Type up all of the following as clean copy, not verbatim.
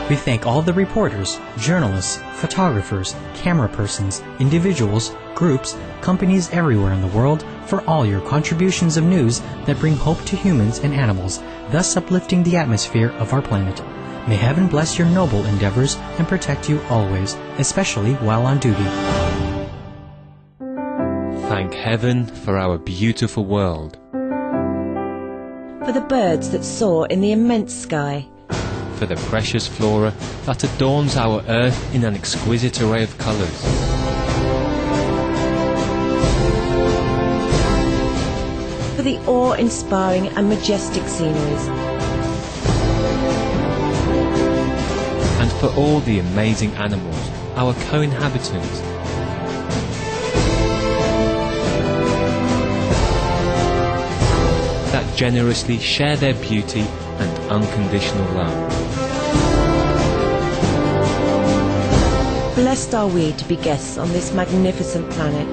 We thank all the reporters, journalists, photographers, camera persons, individuals, groups, companies everywhere in the world for all your contributions of news that bring hope to humans and animals, thus uplifting the atmosphere of our planet. May heaven bless your noble endeavors and protect you always, especially while on duty. Thank heaven for our beautiful world. For the birds that soar in the immense sky. For the precious flora that adorns our earth in an exquisite array of colours. For the awe-inspiring and majestic sceneries. And for all the amazing animals, our co-inhabitants. That generously share their beauty and unconditional love. Blessed are we to be guests on this magnificent planet.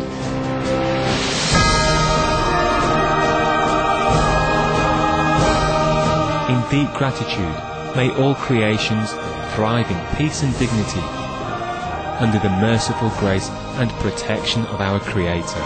In deep gratitude, may all creations thrive in peace and dignity, under the merciful grace and protection of our Creator.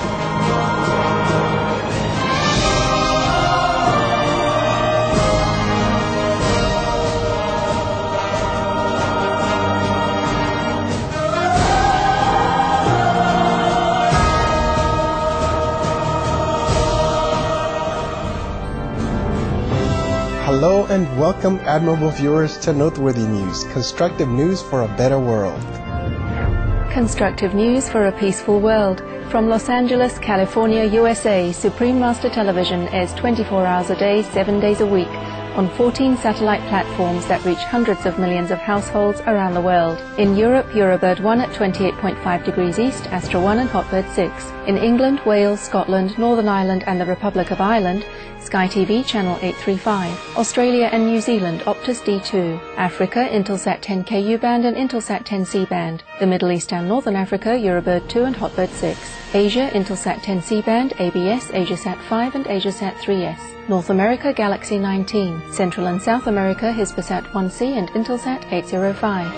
Hello and welcome, admirable viewers, to Noteworthy News, constructive news for a better world. Constructive news for a peaceful world. From Los Angeles, California, USA, Supreme Master Television airs 24 hours a day, 7 days a week, on 14 satellite platforms that reach hundreds of millions of households around the world. In Europe, Eurobird 1 at 28.5 degrees east, Astra 1 and Hotbird 6. In England, Wales, Scotland, Northern Ireland and the Republic of Ireland, Sky TV Channel 835, Australia and New Zealand Optus D2, Africa Intelsat 10Ku band and Intelsat 10C band, the Middle East and Northern Africa Eurobird 2 and Hotbird 6, Asia Intelsat 10C band, ABS, Asiasat 5 and Asiasat 3S, North America Galaxy 19, Central and South America Hispasat 1C and Intelsat 805.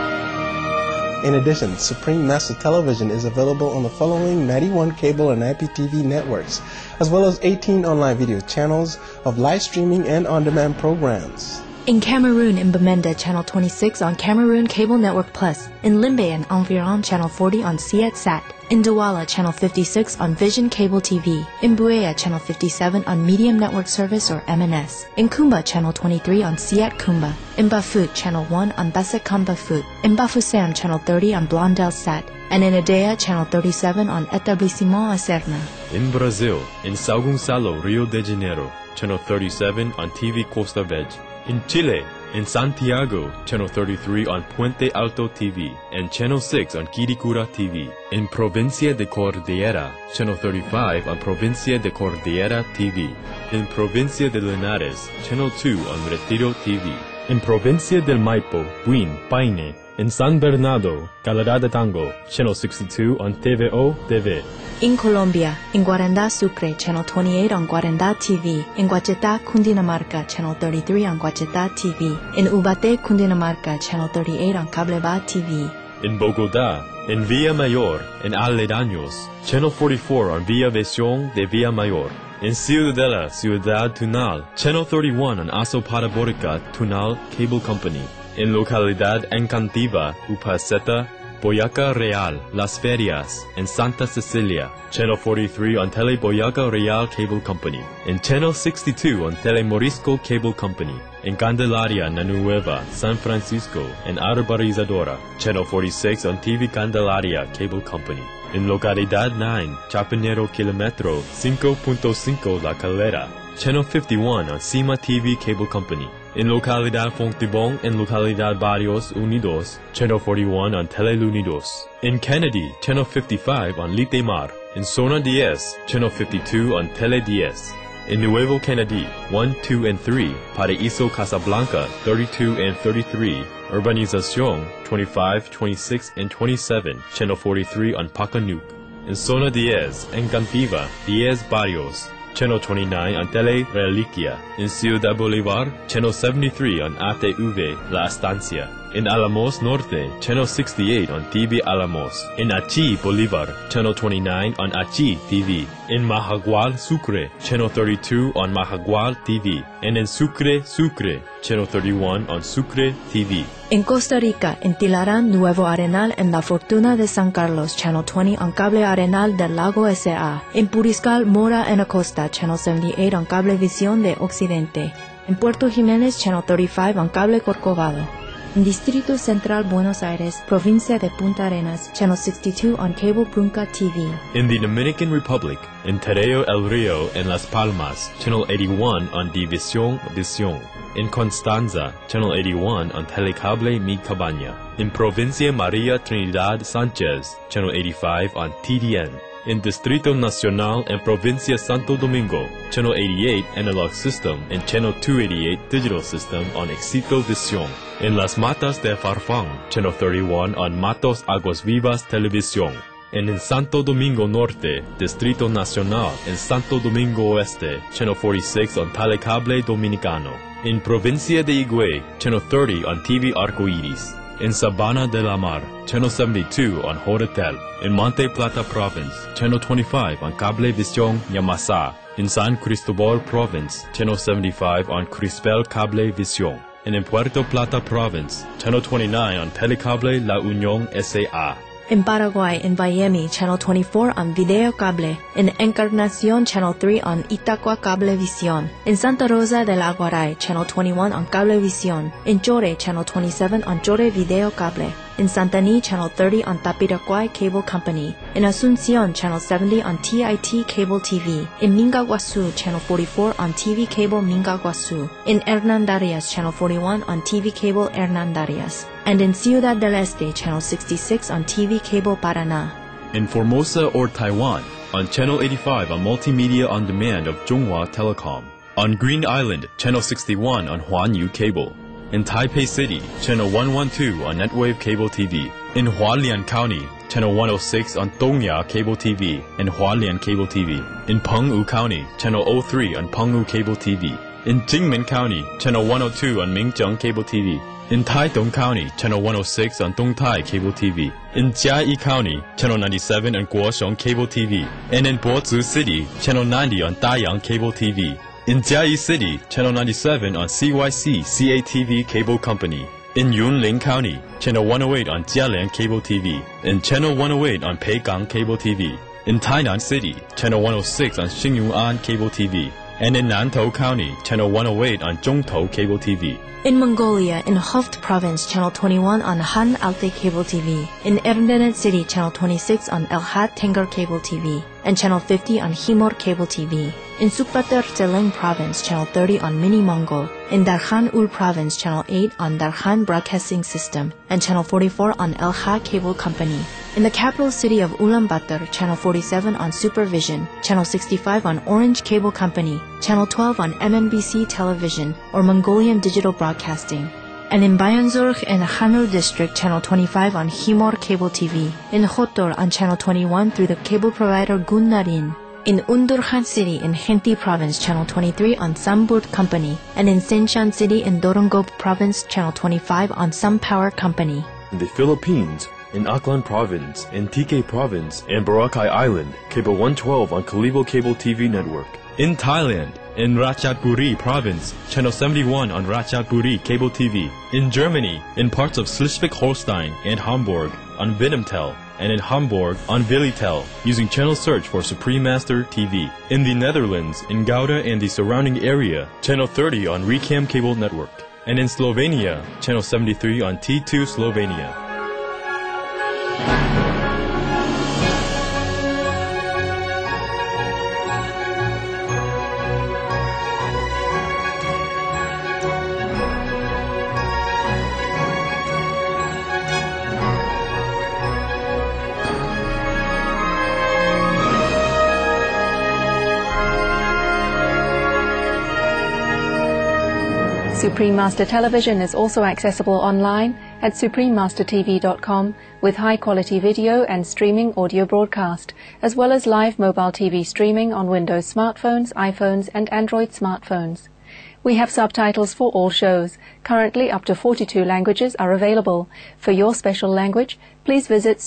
In addition, Supreme Master Television is available on the following 91 cable and IPTV networks, as well as 18 online video channels of live streaming and on-demand programs. In Cameroon, in Bamenda, Channel 26 on Cameroon Cable Network Plus. In Limbe and Environ, Channel 40 on Sietsat. In Douala, Channel 56 on Vision Cable TV. In Buea, Channel 57 on Medium Network Service or MNS. In Kumba, Channel 23 on Siet Kumba. In Bafut, Channel 1 on Basekam Bafut. In Bafoussam, Channel 30 on Blondel Sat. And in Adea, Channel 37 on Etablissement Acerna. In Brazil, in São Gonçalo, Rio de Janeiro, Channel 37 on TV Costa Verde. In Chile, in Santiago, Channel 33 on Puente Alto TV and Channel 6 on Quiricura TV. In Provincia de Cordillera, Channel 35 on Provincia de Cordillera TV. In Provincia de Linares, Channel 2 on Retiro TV. In Provincia del Maipo, Buin, Paine. In San Bernardo, Calera de Tango, Channel 62 on TVO TV. In Colombia, in Guaranda Sucre, Channel 28 on Guaranda TV. In Guachetá, Cundinamarca, Channel 33 on Guachetá TV. In Ubaté, Cundinamarca, Channel 38 on Cableba TV. In Bogotá, in Villa Mayor, in Aledaños, Channel 44 on Villa Visión de Villa Mayor. In Ciudadela, Ciudad Tunal, Channel 31 on Azoparaborica Tunal Cable Company. In Localidad Encantiva, Upaceta, Boyaca Real, Las Ferias, and Santa Cecilia. Channel 43 on Tele Boyaca Real Cable Company. In Channel 62 on Tele Morisco Cable Company. In Candelaria, Nanueva, San Francisco, and Arborizadora. Channel 46 on TV Candelaria Cable Company. In Localidad 9, Chapinero Kilometro 5.5 La Calera. Channel 51 on Cima TV Cable Company. In Localidad Fontibón and Localidad Barrios Unidos, Channel 41 on Teleunidos. In Kennedy, Channel 55 on Litemar. In Zona 10, Channel 52 on Tele 10. In Nuevo Kennedy, 1, 2, and 3, Paraíso Casablanca, 32 and 33, Urbanización, 25, 26, and 27, Channel 43 on Pacanuc. In Zona 10, Encantiva, 10 Barrios, Channel 29 on Tele Reliquia. In Ciudad Bolívar, Channel 73 on ATV La Estancia. In Alamos Norte, Channel 68 on TV Alamos. In Achi, Bolivar, Channel 29 on Achi TV. In Mahagual, Sucre, Channel 32 on Mahagual TV. And in Sucre, Channel 31 on Sucre TV. In Costa Rica, in Tilarán, Nuevo Arenal, and La Fortuna de San Carlos, Channel 20 on Cable Arenal del Lago S.A. In Puriscal, Mora, and Acosta, Channel 78 on Cablevisión de Occidente. In Puerto Jiménez, Channel 35 on Cable Corcovado. In Distrito Central, Buenos Aires, Provincia de Punta Arenas, Channel 62 on Cable Brunca TV. In the Dominican Republic, in Terreo El Rio and Las Palmas, Channel 81 on División Visión. In Constanza, Channel 81 on Telecable Mi Cabaña. In Provincia María Trinidad Sánchez, Channel 85 on TDN. In Distrito Nacional and Provincia Santo Domingo, Channel 88 Analog System and Channel 288 Digital System on Éxito Visión. In Las Matas de Farfán, Channel 31 on Matos Aguas Vivas Televisión. And in Santo Domingo Norte, Distrito Nacional and Santo Domingo Oeste, Channel 46 on Telecable Dominicano. In Provincia de Higüey, Channel 30 on TV Arcoiris. In Sabana de la Mar, Channel 72 on Horatel. In Monte Plata Province, Channel 25 on Cablevisión Yamasá. In San Cristobal Province, Channel 75 on Crispel Cablevisión. And in Puerto Plata Province, Channel 29 on Telecable La Unión S.A. In Paraguay, in Miami, Channel 24 on Video Cable. In Encarnación, Channel 3 on Itacua Cablevisión. In Santa Rosa del Aguaray, Channel 21 on Cablevisión. In Chore, Channel 27 on Chore Video Cable. In Santaní, Channel 30 on Tapiraquay Cable Company. In Asunción, Channel 70 on TIT Cable TV. In Mingaguasu, Channel 44 on TV Cable Mingaguasu. In Hernandarias, Channel 41 on TV Cable Hernandarias. And in Ciudad del Este, Channel 66 on TV Cable Paraná. In Formosa or Taiwan, on Channel 85 on Multimedia On Demand of Zhonghua Telecom. On Green Island, Channel 61 on Huanyu Cable. In Taipei City, Channel 112 on Netwave Cable TV. In Hualien County, Channel 106 on Dongya Cable TV and Hualien Cable TV. In Penghu County, Channel 03 on Penghu Cable TV. In Jingmen County, Channel 102 on Mingzheng Cable TV. In Taitung County, Channel 106 on Dongtai Cable TV. In Jiayi County, Channel 97 on Guosheng Cable TV. And in Bozu City, Channel 90 on Dayang Cable TV. In Jiayi City, Channel 97 on CYC CATV Cable Company. In Yunlin County, Channel 108 on Jialian Cable TV. And Channel 108 on Peigang Cable TV. In Tainan City, Channel 106 on Xingyuan Cable TV. And in Nantou County, Channel 108 on Zhongtou Cable TV. In Mongolia, in Hoft Province, Channel 21 on Han Alte Cable TV. In Erdenet City, Channel 26 on Elhat Tengar Cable TV. And Channel 50 on Himor Cable TV. In Sukhbatar Tseleng Province, Channel 30 on Mini Mongol. In Darkhan Ul Province, Channel 8 on Darkhan Broadcasting System. And Channel 44 on Elha Cable Company. In the capital city of Ulaanbaatar, Channel 47 on Supervision, Channel 65 on Orange Cable Company, Channel 12 on MNBC Television, or Mongolian Digital Broadcasting. And in Bayanzurg and Hanul District, Channel 25 on Himor Cable TV. In Khotor on Channel 21 through the cable provider Gunnarin. In Undurkhan City in Khenti Province, Channel 23 on Samburt Company. And in Senshan City in Dorongop Province, Channel 25 on Some Power Company. In the Philippines, in Aklan Province, in TK Province, and Boracay Island, Cable 112 on Kalibo Cable TV Network. In Thailand, in Ratchaburi Province, Channel 71 on Ratchaburi Cable TV. In Germany, in parts of Schleswig-Holstein and Hamburg on Vidimtel, and in Hamburg on Vilitel, using channel search for Supreme Master TV. In the Netherlands, in Gouda and the surrounding area, Channel 30 on Recam Cable Network. And in Slovenia, Channel 73 on T2 Slovenia. Supreme Master Television is also accessible online at suprememastertv.com with high-quality video and streaming audio broadcast, as well as live mobile TV streaming on Windows smartphones, iPhones and Android smartphones. We have subtitles for all shows. Currently, up to 42 languages are available. For your special language, please visit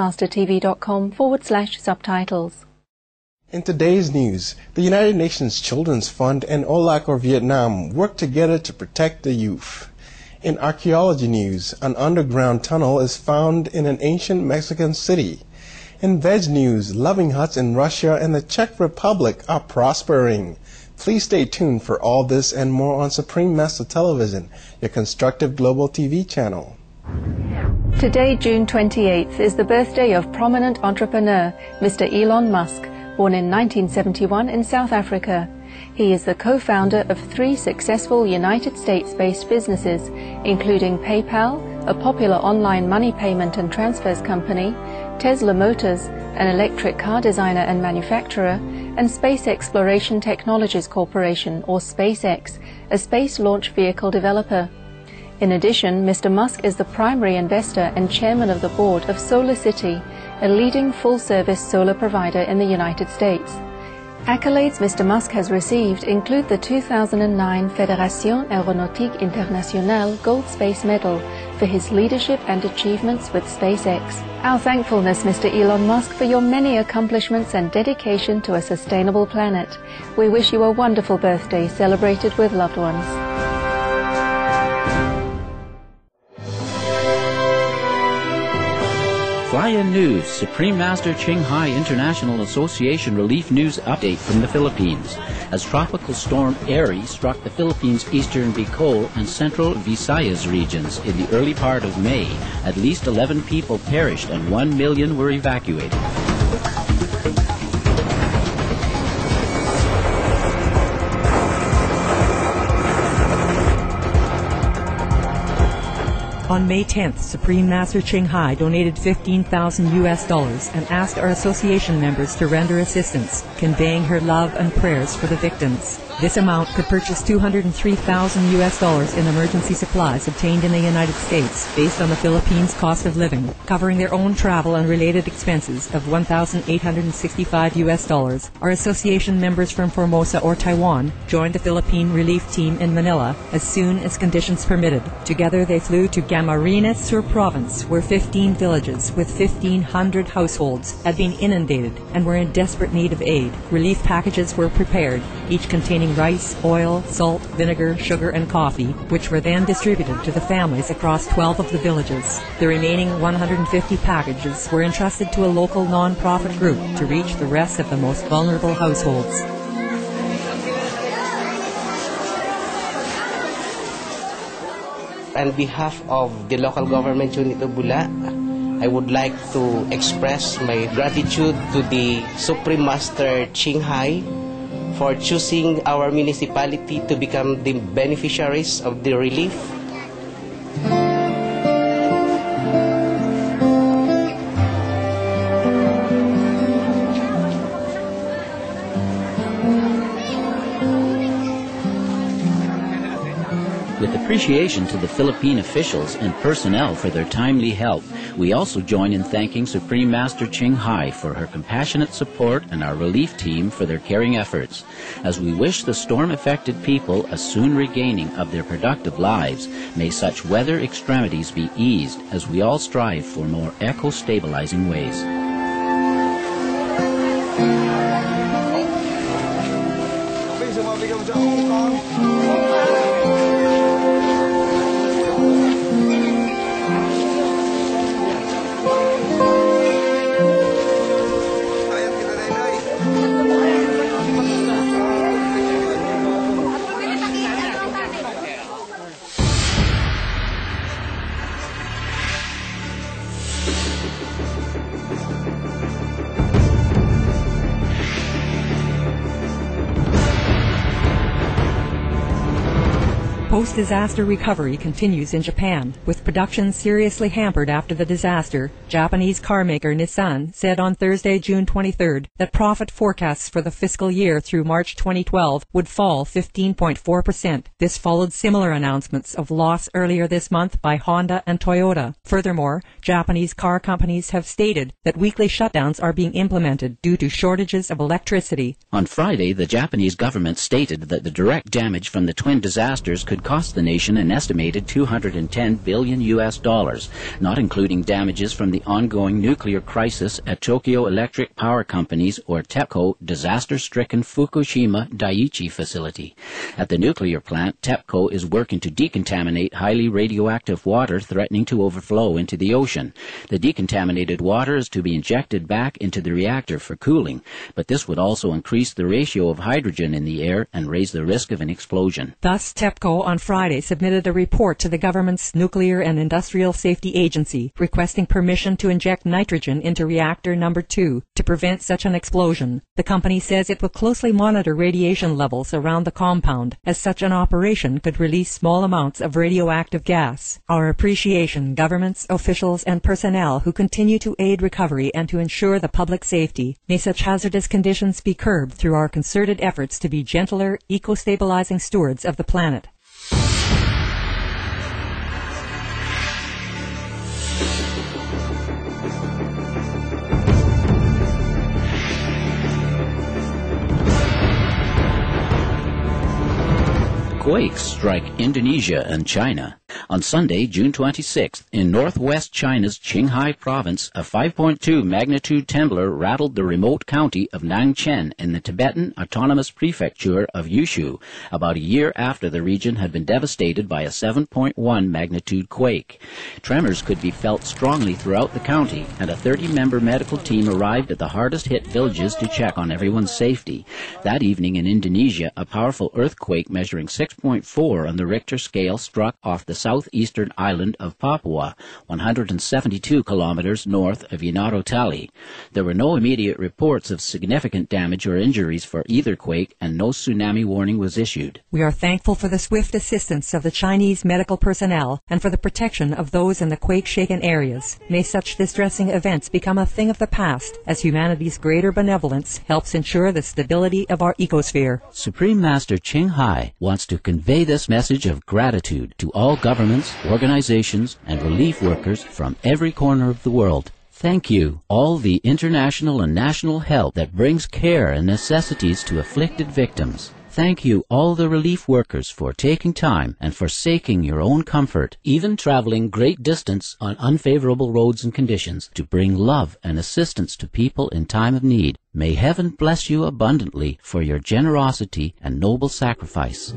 suprememastertv.com/subtitles. In today's news, the United Nations Children's Fund and OLAC Vietnam work together to protect the youth. In archaeology news, an underground tunnel is found in an ancient Mexican city. In veg news, loving huts in Russia and the Czech Republic are prospering. Please stay tuned for all this and more on Supreme Master Television, your constructive global TV channel. Today, June 28th, is the birthday of prominent entrepreneur Mr. Elon Musk, born in 1971 in South Africa. He is the co-founder of 3 successful United States-based businesses, including PayPal, a popular online money payment and transfers company, Tesla Motors, an electric car designer and manufacturer, and Space Exploration Technologies Corporation, or SpaceX, a space launch vehicle developer. In addition, Mr. Musk is the primary investor and chairman of the board of SolarCity, a leading full-service solar provider in the United States. Accolades Mr. Musk has received include the 2009 Fédération Aéronautique Internationale Gold Space Medal for his leadership and achievements with SpaceX. Our thankfulness, Mr. Elon Musk, for your many accomplishments and dedication to a sustainable planet. We wish you a wonderful birthday celebrated with loved ones. Flya News, Supreme Master Ching Hai International Association Relief News Update from the Philippines. As Tropical Storm Eri struck the Philippines' eastern Bicol and central Visayas regions in the early part of May, at least 11 people perished and 1 million were evacuated. On May 10th, Supreme Master Ching Hai donated $15,000 and asked our association members to render assistance, conveying her love and prayers for the victims. This amount could purchase $203,000 in emergency supplies obtained in the United States based on the Philippines' cost of living, covering their own travel and related expenses of $1,865. Our association members from Formosa or Taiwan joined the Philippine relief team in Manila as soon as conditions permitted. Together they flew to Camarines Sur Province, where 15 villages with 1,500 households had been inundated and were in desperate need of aid. Relief packages were prepared, each containing rice, oil, salt, vinegar, sugar, and coffee, which were then distributed to the families across 12 of the villages. The remaining 150 packages were entrusted to a local non-profit group to reach the rest of the most vulnerable households. On behalf of the local government unit of Bula, I would like to express my gratitude to the Supreme Master Ching Hai for choosing our municipality to become the beneficiaries of the relief. With appreciation to the Philippine officials and personnel for their timely help, we also join in thanking Supreme Master Ching Hai for her compassionate support and our relief team for their caring efforts. As we wish the storm-affected people a soon regaining of their productive lives, may such weather extremities be eased as we all strive for more eco-stabilizing ways. Post-disaster recovery continues in Japan, with production seriously hampered after the disaster. Japanese carmaker Nissan said on Thursday, June 23rd, that profit forecasts for the fiscal year through March 2012 would fall 15.4%. This followed similar announcements of loss earlier this month by Honda and Toyota. Furthermore, Japanese car companies have stated that weekly shutdowns are being implemented due to shortages of electricity. On Friday, the Japanese government stated that the direct damage from the twin disasters could cost the nation an estimated $210 billion, not including damages from the ongoing nuclear crisis at Tokyo Electric Power Company's, or TEPCO, disaster-stricken Fukushima Daiichi facility. At the nuclear plant, TEPCO is working to decontaminate highly radioactive water threatening to overflow into the ocean. The decontaminated water is to be injected back into the reactor for cooling, but this would also increase the ratio of hydrogen in the air and raise the risk of an explosion. Thus, TEPCO on Friday submitted a report to the government's Nuclear and Industrial Safety Agency requesting permission to inject nitrogen into reactor number 2 to prevent such an explosion. The company says it will closely monitor radiation levels around the compound, as such an operation could release small amounts of radioactive gas. Our appreciation, governments, officials, and personnel who continue to aid recovery and to ensure the public safety. May such hazardous conditions be curbed through our concerted efforts to be gentler, eco-stabilizing stewards of the planet. Quakes strike Indonesia and China. On Sunday, June 26th, in northwest China's Qinghai province, a 5.2 magnitude trembler rattled the remote county of Nangchen in the Tibetan Autonomous Prefecture of Yushu, about a year after the region had been devastated by a 7.1 magnitude quake. Tremors could be felt strongly throughout the county, and a 30-member medical team arrived at the hardest-hit villages to check on everyone's safety. That evening in Indonesia, a powerful earthquake measuring 6.4 on the Richter scale struck off the southeastern island of Papua, 172 kilometers north of Yonado Tali. There were no immediate reports of significant damage or injuries for either quake, and no tsunami warning was issued. We are thankful for the swift assistance of the Chinese medical personnel and for the protection of those in the quake-shaken areas. May such distressing events become a thing of the past as humanity's greater benevolence helps ensure the stability of our ecosphere. Supreme Master Ching Hai wants to convey this message of gratitude to all governments, organizations, and relief workers from every corner of the world. Thank you, all the international and national help that brings care and necessities to afflicted victims. Thank you, all the relief workers, for taking time and forsaking your own comfort, even traveling great distance on unfavorable roads and conditions, to bring love and assistance to people in time of need. May heaven bless you abundantly for your generosity and noble sacrifice.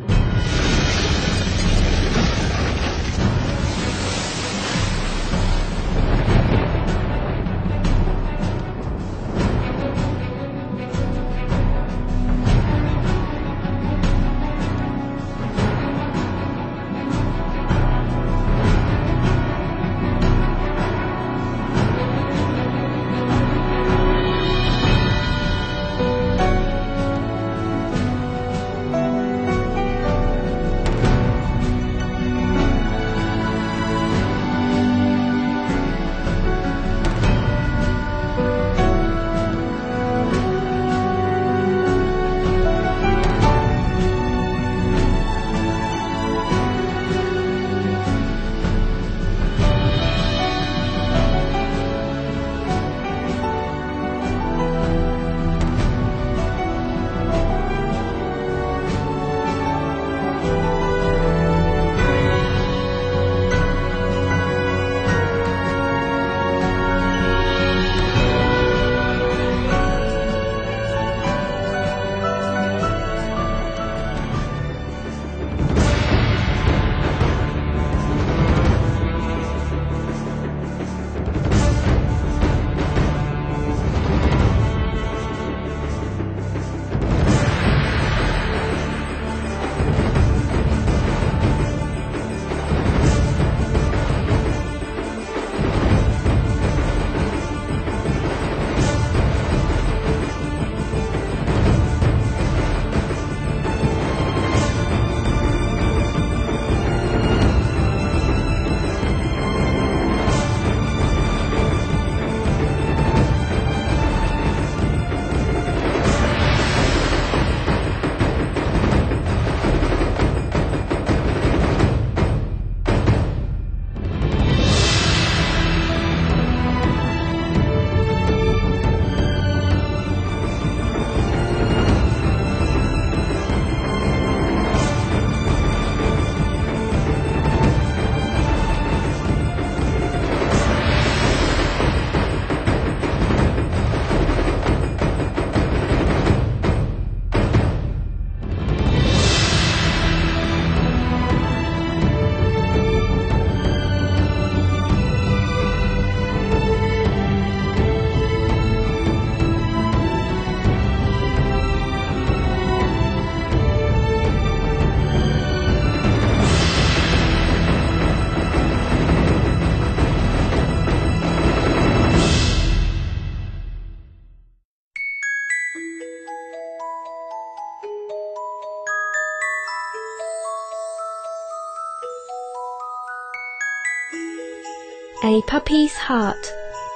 A puppy's heart.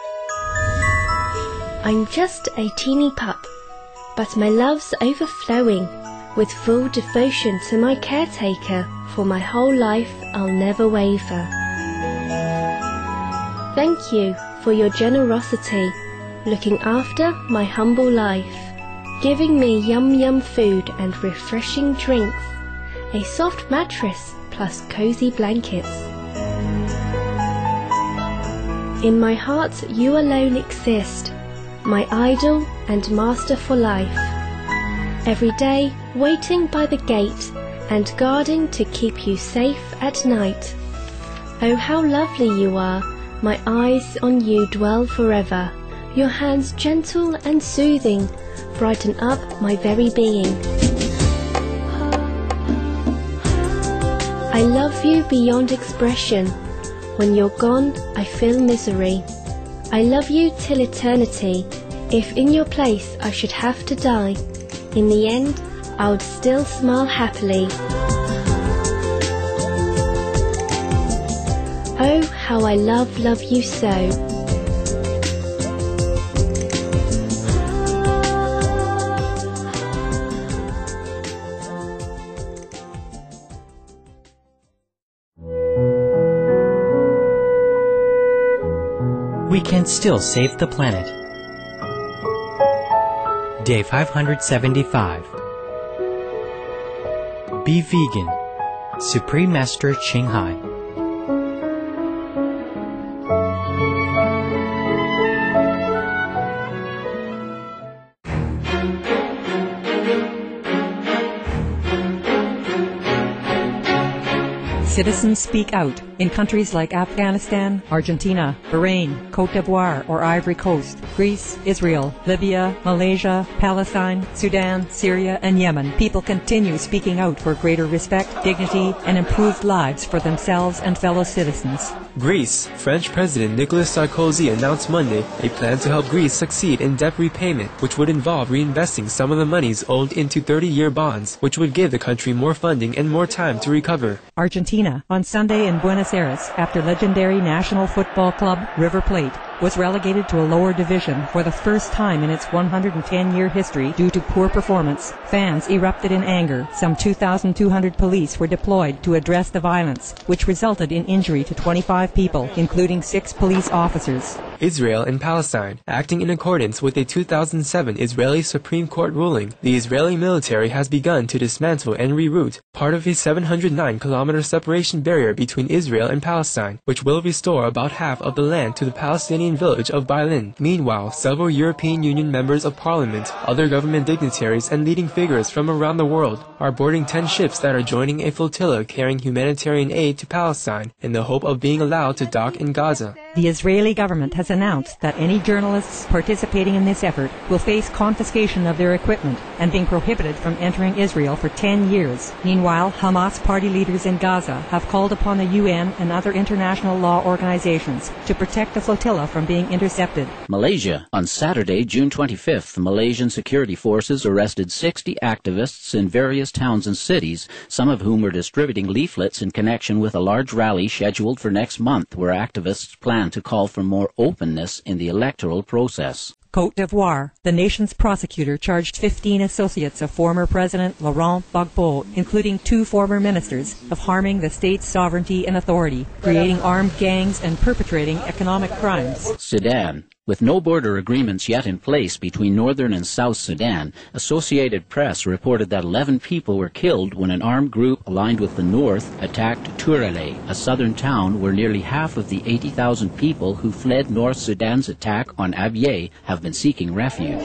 I'm just a teeny pup, but my love's overflowing with full devotion to my caretaker. For my whole life I'll never waver. Thank you for your generosity, looking after my humble life, giving me yum food and refreshing drinks, a soft mattress plus cozy blankets. In my heart you alone exist, my idol and master for life. Every day waiting by the gate and guarding to keep you safe at night. Oh, how lovely you are, my eyes on you dwell forever. Your hands gentle and soothing brighten up my very being. I love you beyond expression. When you're gone, I feel misery. I love you till eternity. If in your place I should have to die, in the end, I would still smile happily. Oh, how I love you so. We can still save the planet. Day 575. Be vegan. Supreme Master Ching Hai. Citizens speak out in countries like Afghanistan, Argentina, Bahrain, Côte d'Ivoire or Ivory Coast, Greece, Israel, Libya, Malaysia, Palestine, Sudan, Syria and Yemen. People continue speaking out for greater respect, dignity and improved lives for themselves and fellow citizens. Greece. French President Nicolas Sarkozy announced Monday a plan to help Greece succeed in debt repayment, which would involve reinvesting some of the monies owed into 30-year bonds, which would give the country more funding and more time to recover. Argentina. On Sunday in Buenos Aires, after legendary national football club River Plate was relegated to a lower division for the first time in its 110-year history due to poor performance, fans erupted in anger. Some 2,200 police were deployed to address the violence, which resulted in injury to 25 people, including 6 police officers. Israel and Palestine. Acting in accordance with a 2007 Israeli Supreme Court ruling, the Israeli military has begun to dismantle and reroute part of a 709-kilometer separation barrier between Israel and Palestine, which will restore about half of the land to the Palestinian village of Bailin. Meanwhile, several European Union members of parliament, other government dignitaries, and leading figures from around the world are boarding 10 ships that are joining a flotilla carrying humanitarian aid to Palestine in the hope of being allowed to dock in Gaza. The Israeli government has announced that any journalists participating in this effort will face confiscation of their equipment and being prohibited from entering Israel for 10 years. Meanwhile, Hamas party leaders in Gaza have called upon the UN and other international law organizations to protect the flotilla from being intercepted. Malaysia. On Saturday, June 25th, Malaysian security forces arrested 60 activists in various towns and cities, some of whom were distributing leaflets in connection with a large rally scheduled for next month where activists plan to call for more openness in the electoral process. Côte d'Ivoire. The nation's prosecutor charged 15 associates of former President Laurent Gbagbo, including 2 former ministers, of harming the state's sovereignty and authority, creating armed gangs and perpetrating economic crimes. Sudan. With no border agreements yet in place between northern and South Sudan, Associated Press reported that 11 people were killed when an armed group aligned with the North attacked Turele, a southern town where nearly half of the 80,000 people who fled North Sudan's attack on Abyei have been seeking refuge.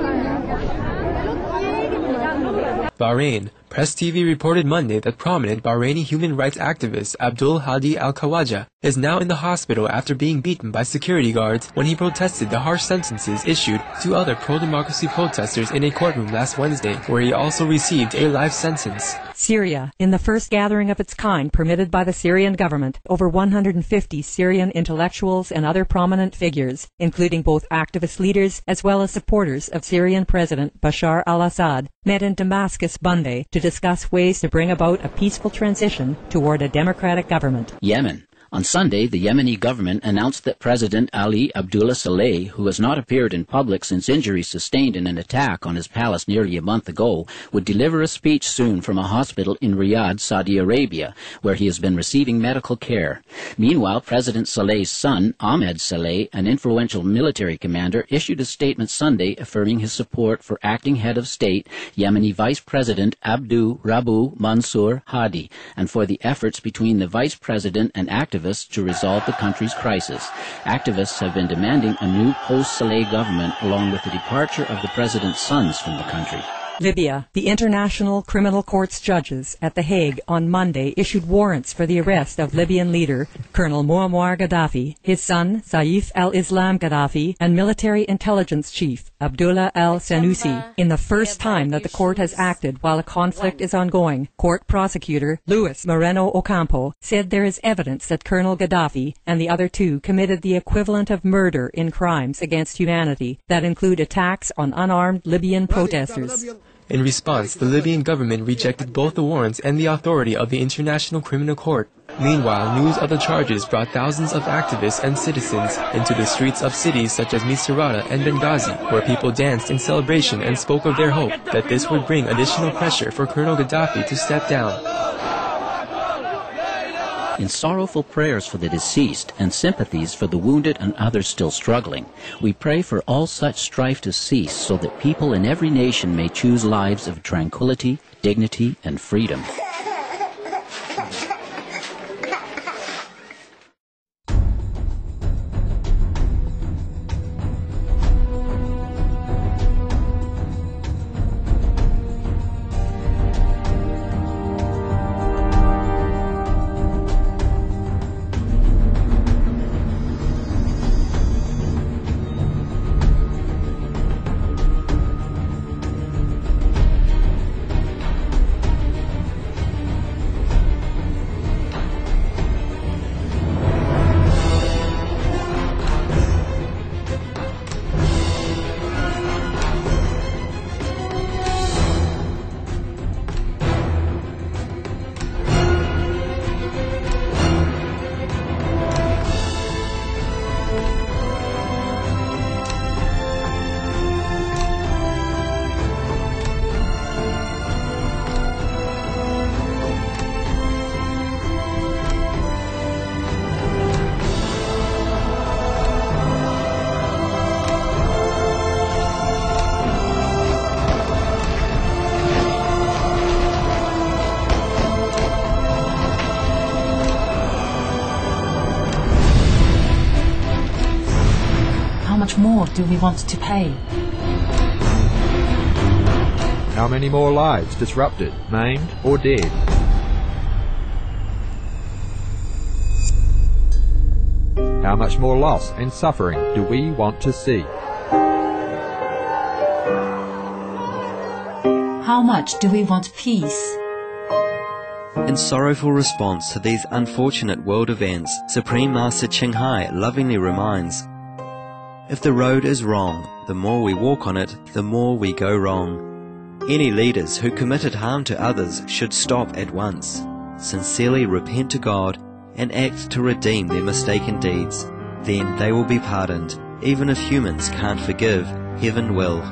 Bahrain. Press TV reported Monday that prominent Bahraini human rights activist Abdul Hadi Al-Khawaja is now in the hospital after being beaten by security guards when he protested the harsh sentences issued to other pro-democracy protesters in a courtroom last Wednesday, where he also received a life sentence. Syria. In the first gathering of its kind permitted by the Syrian government, over 150 Syrian intellectuals and other prominent figures, including both activist leaders as well as supporters of Syrian President Bashar al-Assad, met in Damascus Monday to discuss ways to bring about a peaceful transition toward a democratic government. Yemen. On Sunday, the Yemeni government announced that President Ali Abdullah Saleh, who has not appeared in public since injuries sustained in an attack on his palace nearly a month ago, would deliver a speech soon from a hospital in Riyadh, Saudi Arabia, where he has been receiving medical care. Meanwhile, President Saleh's son, Ahmed Saleh, an influential military commander, issued a statement Sunday affirming his support for acting head of state, Yemeni Vice President Abdu Rabu Mansour Hadi, and for the efforts between the Vice President and activists to resolve the country's crisis. Activists have been demanding a new post-Saleh government along with the departure of the president's sons from the country. Libya. The International Criminal Court's judges at The Hague on Monday issued warrants for the arrest of Libyan leader Colonel Muammar Gaddafi, his son Saif al-Islam Gaddafi, and military intelligence chief Abdullah al-Senussi, in the first time that the court has acted while a conflict is ongoing. Court prosecutor Luis Moreno Ocampo said there is evidence that Colonel Gaddafi and the other two committed the equivalent of murder in crimes against humanity that include attacks on unarmed Libyan protesters. In response, the Libyan government rejected both the warrants and the authority of the International Criminal Court. Meanwhile, news of the charges brought thousands of activists and citizens into the streets of cities such as Misrata and Benghazi, where people danced in celebration and spoke of their hope that this would bring additional pressure for Colonel Gaddafi to step down. In sorrowful prayers for the deceased and sympathies for the wounded and others still struggling, we pray for all such strife to cease so that people in every nation may choose lives of tranquility, dignity, and freedom. More do we want to pay? How many more lives disrupted, maimed, or dead? How much more loss and suffering do we want to see? How much do we want peace? In sorrowful response to these unfortunate world events, Supreme Master Ching Hai lovingly reminds, if the road is wrong, the more we walk on it, the more we go wrong. Any leaders who committed harm to others should stop at once, sincerely repent to God, and act to redeem their mistaken deeds. Then they will be pardoned. Even if humans can't forgive, heaven will.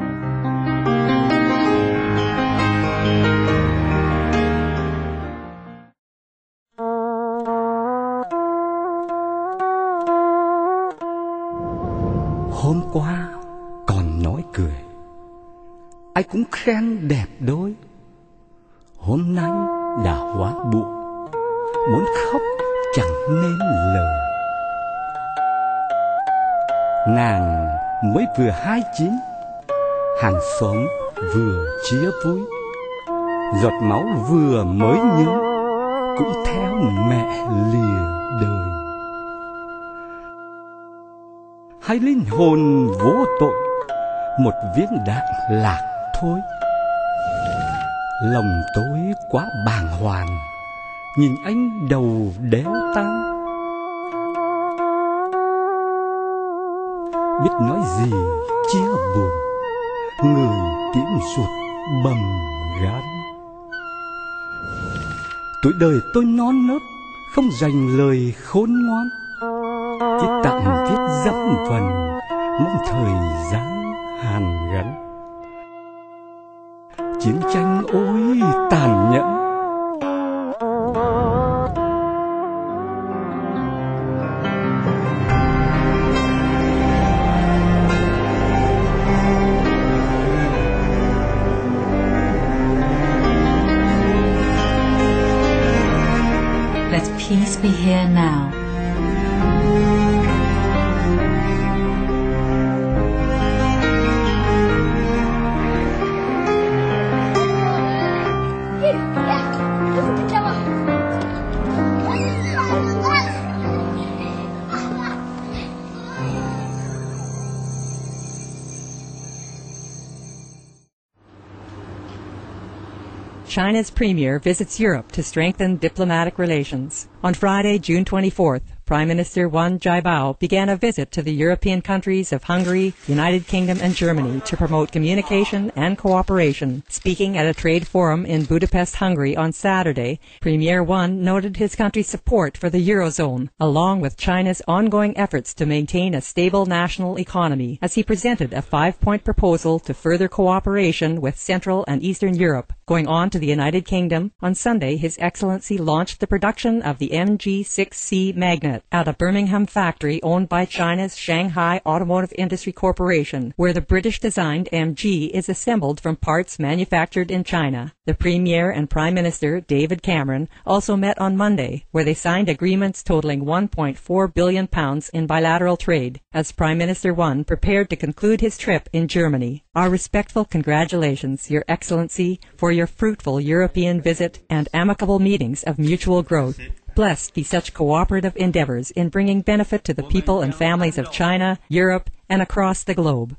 Hôm qua còn nói cười, ai cũng khen đẹp đôi. Hôm nay đã hóa buồn, muốn khóc chẳng nên lời. Nàng mới vừa 29, hàng xóm vừa chia vui, giọt máu vừa mới nhớ, cũng theo mẹ lìa đời. Hai linh hồn vô tội, một viên đạn lạc thôi. Lòng tôi quá bàng hoàng, nhìn anh đầu đéo tang. Biết nói gì chia buồn, người tím ruột bầm gan. Tuổi đời tôi non nớt, không dành lời khôn ngoan, chỉ tặng viết dăm phần mong thời gian hàn gắn. Chiến tranh ôi tàn nhẫn, Let peace be here now. China's premier visits Europe to strengthen diplomatic relations. On Friday, June 24th, Prime Minister Wen Jiabao began a visit to the European countries of Hungary, United Kingdom and Germany to promote communication and cooperation. Speaking at a trade forum in Budapest, Hungary on Saturday, Premier Wen noted his country's support for the Eurozone, along with China's ongoing efforts to maintain a stable national economy, as he presented a 5-point proposal to further cooperation with Central and Eastern Europe. Going on to the United Kingdom, on Sunday His Excellency launched the production of the MG6C magnet at a Birmingham factory owned by China's Shanghai Automotive Industry Corporation, where the British-designed MG is assembled from parts manufactured in China. The Premier and Prime Minister, David Cameron, also met on Monday, where they signed agreements totaling £1.4 billion in bilateral trade, as Prime Minister Wen prepared to conclude his trip in Germany. Our respectful congratulations, Your Excellency, for your fruitful European visit and amicable meetings of mutual growth. Blessed be such cooperative endeavors in bringing benefit to the people and families of China, Europe, and across the globe.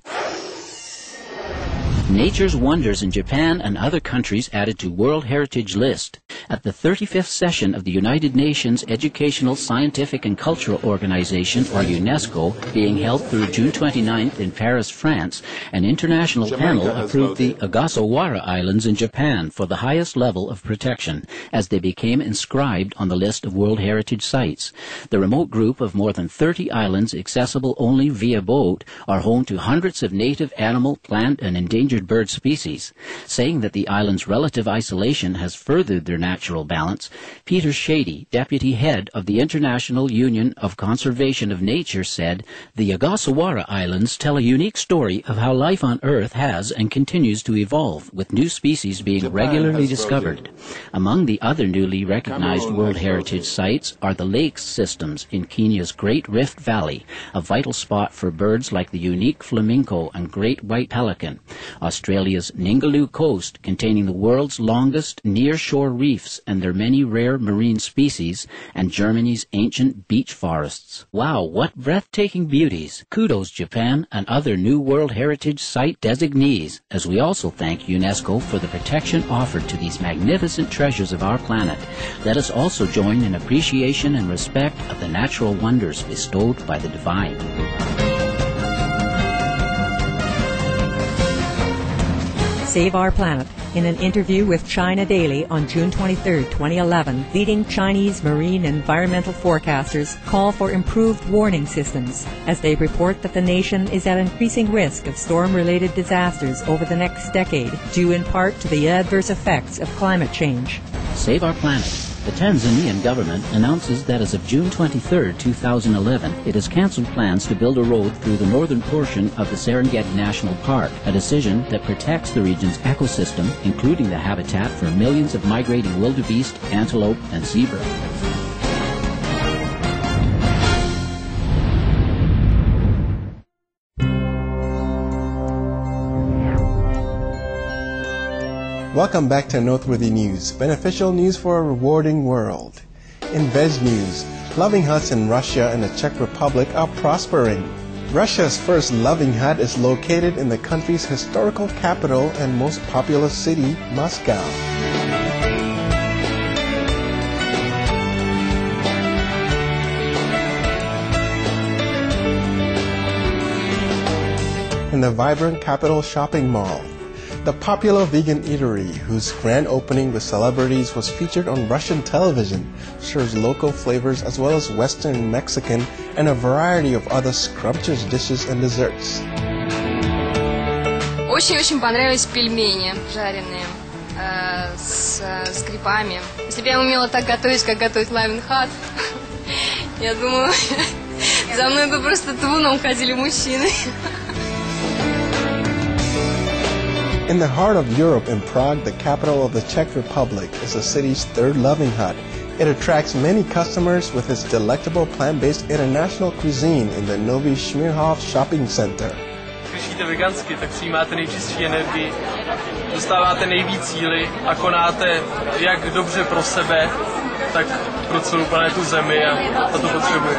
Nature's wonders in Japan and other countries added to World Heritage List. At the 35th session of the United Nations Educational, Scientific and Cultural Organization, or UNESCO, being held through June 29th in Paris, France, an international panel approved the Ogasawara Islands in Japan for the highest level of protection, as they became inscribed on the list of World Heritage Sites. The remote group of more than 30 islands, accessible only via boat, are home to hundreds of native animal, plant and endangered bird species. Saying that the island's relative isolation has furthered their natural balance, Peter Shady, deputy head of the International Union of Conservation of Nature, said, "The Ogasawara Islands tell a unique story of how life on Earth has and continues to evolve, with new species being regularly discovered. Among the other newly recognized World Heritage Sites are the lakes systems in Kenya's Great Rift Valley, a vital spot for birds like the unique flamingo and great white pelican, Australia's Ningaloo Coast, containing the world's longest near-shore reefs and their many rare marine species, and Germany's ancient beech forests. Wow, what breathtaking beauties! Kudos, Japan and other new World Heritage Site designees, as we also thank UNESCO for the protection offered to these magnificent treasures of our planet. Let us also join in appreciation and respect of the natural wonders bestowed by the divine." Save Our Planet. In an interview with China Daily on June 23, 2011, leading Chinese marine environmental forecasters call for improved warning systems as they report that the nation is at increasing risk of storm-related disasters over the next decade, due in part to the adverse effects of climate change. Save Our Planet. The Tanzanian government announces that as of June 23, 2011, it has cancelled plans to build a road through the northern portion of the Serengeti National Park, a decision that protects the region's ecosystem, including the habitat for millions of migrating wildebeest, antelope, and zebra. Welcome back to Noteworthy News, beneficial news for a rewarding world. In Veg News, Loving Huts in Russia and the Czech Republic are prospering. Russia's first Loving Hut is located in the country's historical capital and most populous city, Moscow. In the vibrant capital shopping mall, The popular vegan eatery, whose grand opening with celebrities was featured on Russian television, serves local flavors as well as Western, Mexican, and a variety of other scrumptious dishes and desserts. Очень-очень понравились пельмени жареные с грибами. Если бы я умела так готовить, как готовит Лавин Хат, я думаю, за мной бы просто табуном ходили мужчины. In the heart of Europe, in Prague, the capital of the Czech Republic, is the city's third Loving Hut. It attracts many customers with its delectable plant-based international cuisine in the Nový Smíchov shopping center. Když jíte vegansky, tak přijímáte nejčistší energii, dostáváte nejvíc síly a konáte jak dobře pro sebe, tak pro celou planetu Zemi a to potřebuje.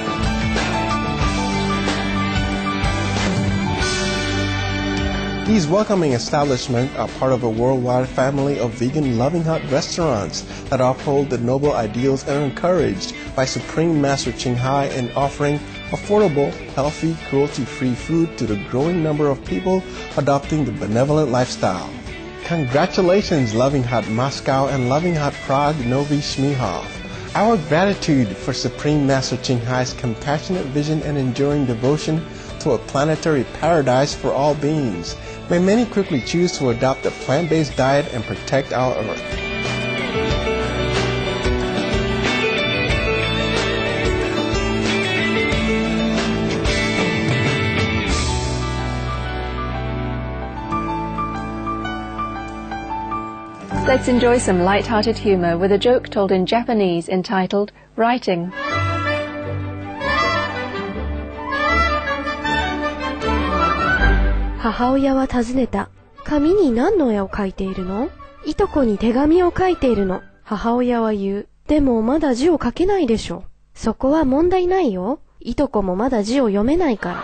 These welcoming establishments are part of a worldwide family of vegan Loving Hut restaurants that uphold the noble ideals and are encouraged by Supreme Master Ching Hai in offering affordable, healthy, cruelty-free food to the growing number of people adopting the benevolent lifestyle. Congratulations, Loving Hut Moscow and Loving Hut Prague Nový Smíchov. Our gratitude for Supreme Master Ching Hai's compassionate vision and enduring devotion to a planetary paradise for all beings. May many quickly choose to adopt a plant-based diet and protect our Earth. Let's enjoy some light-hearted humor with a joke told in Japanese entitled Writing. 母親は尋ねた。紙に何の絵を描いているの？いとこに手紙を書いているの。母親は言う。でもまだ字を書けないでしょ。そこは問題ないよ。いとこもまだ字を読めないから。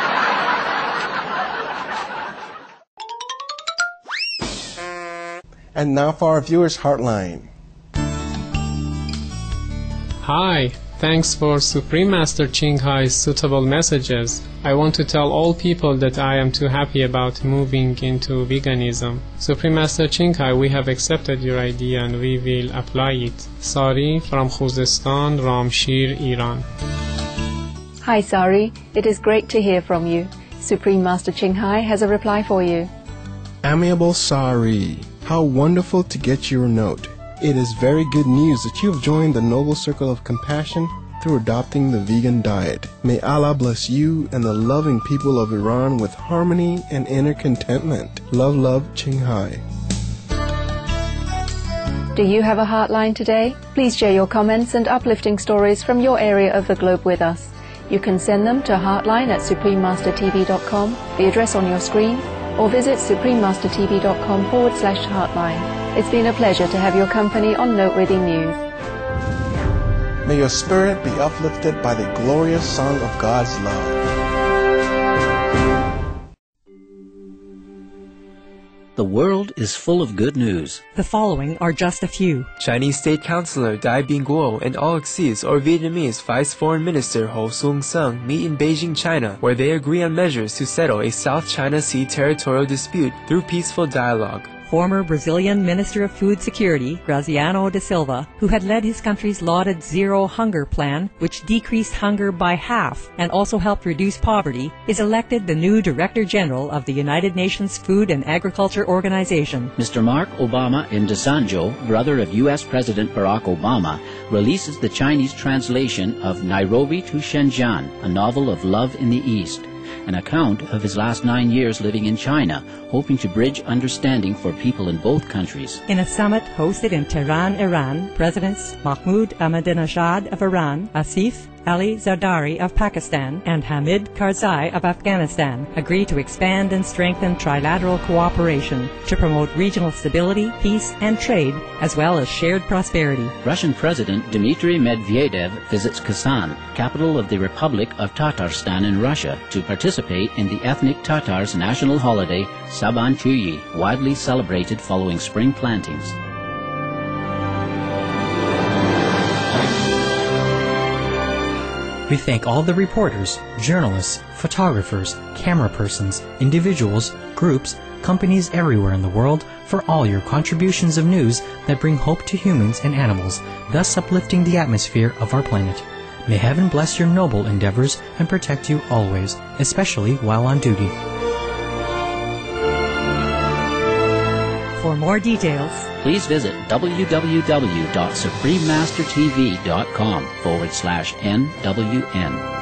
And now for our viewers' Heartline. Hi, thanks for Supreme Master Ching Hai's suitable messages. I want to tell all people that I am too happy about moving into veganism. Supreme Master Ching Hai, we have accepted your idea and we will apply it. Sari from Khuzestan, Ramshir, Iran. Hi Sari, it is great to hear from you. Supreme Master Ching Hai has a reply for you. Amiable Sari, how wonderful to get your note. It is very good news that you have joined the noble circle of compassion through adopting the vegan diet. May Allah bless you and the loving people of Iran with harmony and inner contentment. Love, love, Ching Hai. Do you have a Heartline today? Please share your comments and uplifting stories from your area of the globe with us. You can send them to heartline@suprememastertv.com, the address on your screen, or visit suprememastertv.com/heartline. It's been a pleasure to have your company on Noteworthy News. May your spirit be uplifted by the glorious song of God's love. The world is full of good news. The following are just a few. Chinese State Councilor Dai Bingguo and Alexis or Vietnamese Vice Foreign Minister Ho Sung Sung meet in Beijing, China, where they agree on measures to settle a South China Sea territorial dispute through peaceful dialogue. Former Brazilian Minister of Food Security, Graziano da Silva, who had led his country's lauded Zero Hunger Plan, which decreased hunger by half and also helped reduce poverty, is elected the new Director General of the United Nations Food and Agriculture Organization. Mr. Mark Obama Ndosanjo, brother of U.S. President Barack Obama, releases the Chinese translation of Nairobi to Shenzhen, a novel of love in the East, an account of his last 9 years living in China, hoping to bridge understanding for people in both countries. In a summit hosted in Tehran, Iran, Presidents Mahmoud Ahmadinejad of Iran, Asif Ali Zardari of Pakistan, and Hamid Karzai of Afghanistan agree to expand and strengthen trilateral cooperation to promote regional stability, peace, and trade, as well as shared prosperity. Russian President Dmitry Medvedev visits Kazan, capital of the Republic of Tatarstan in Russia, to participate in the ethnic Tatars' national holiday Saban Chuyi, widely celebrated following spring plantings. We thank all the reporters, journalists, photographers, camera persons, individuals, groups, companies everywhere in the world for all your contributions of news that bring hope to humans and animals, thus uplifting the atmosphere of our planet. May heaven bless your noble endeavors and protect you always, especially while on duty. For more details, please visit www.suprememastertv.com/NWN.